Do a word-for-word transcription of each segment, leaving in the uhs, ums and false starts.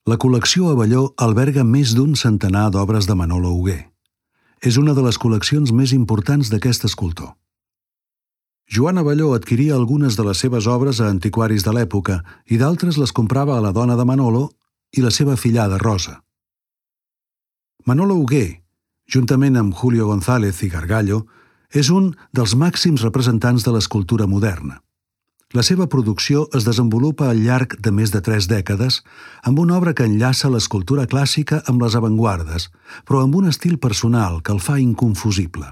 La col·lecció Abelló alberga més d'un centenar d'obres de Manolo Hugué. És una de les col·leccions més importants d'aquest escultor. Joan Abelló adquiria algunes de les seves obres a antiquaris de l'època i d'altres les comprava a la dona de Manolo i la seva fillada Rosa. Manolo Hugué, juntament amb Julio González i Gargallo, és un dels màxims representants de l'escultura moderna. La seva producció es desenvolupa al llarg de més de tres dècades amb una obra que enllaça l'escultura clàssica amb les avantguardes, però amb un estil personal que el fa inconfusible.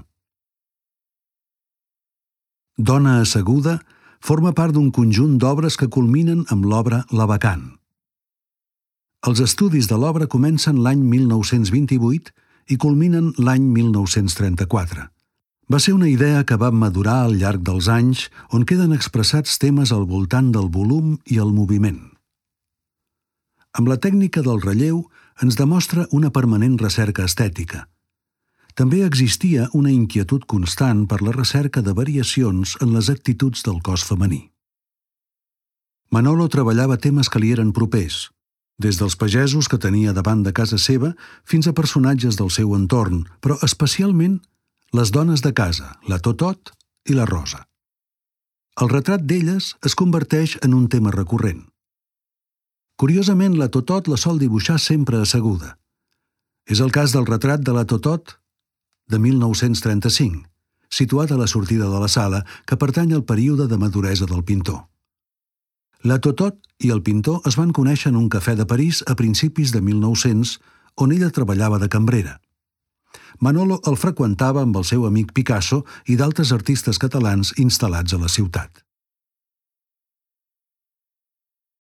Dona asseguda forma part d'un conjunt d'obres que culminen amb l'obra La Bacant. Els estudis de l'obra comencen l'any mil nou-cents vint-i-vuit i culminen l'any mil nou-cents trenta-quatre. Va ser una idea que va madurar al llarg dels anys on queden expressats temes al voltant del volum i el moviment. Amb la tècnica del relleu ens demostra una permanent recerca estètica. També existia una inquietud constant per la recerca de variacions en les actituds del cos femení. Manolo treballava temes que li eren propers, des dels pagesos que tenia davant de casa seva fins a personatges del seu entorn, però especialment les dones de casa, la Totot i la Rosa. El retrat d'elles es converteix en un tema recurrent. Curiosament, la Totot la sol dibuixar sempre asseguda. És el cas del retrat de la Totot de mil nou-cents trenta-cinc, situat a la sortida de la sala, que pertany al període de maduresa del pintor. La Totot i el pintor es van conèixer en un cafè de París a principis de mil nou-cents, on ella treballava de cambrera. Manolo el freqüentava amb el seu amic Picasso i d'altres artistes catalans instal·lats a la ciutat.